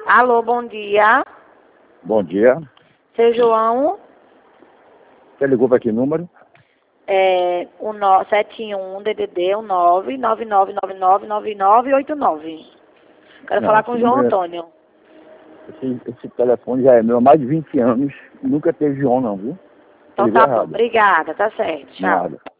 Alô, bom dia. Bom dia. Seu João, Você ligou para que número? o 71 DDD 999999989. Quero Não, falar esse com o João número, Antônio. esse telefone já é meu há mais de 20 anos. Nunca teve João não, viu? Você Então ligou tá bom, errado. obrigada, tá certo, tchau. Nada.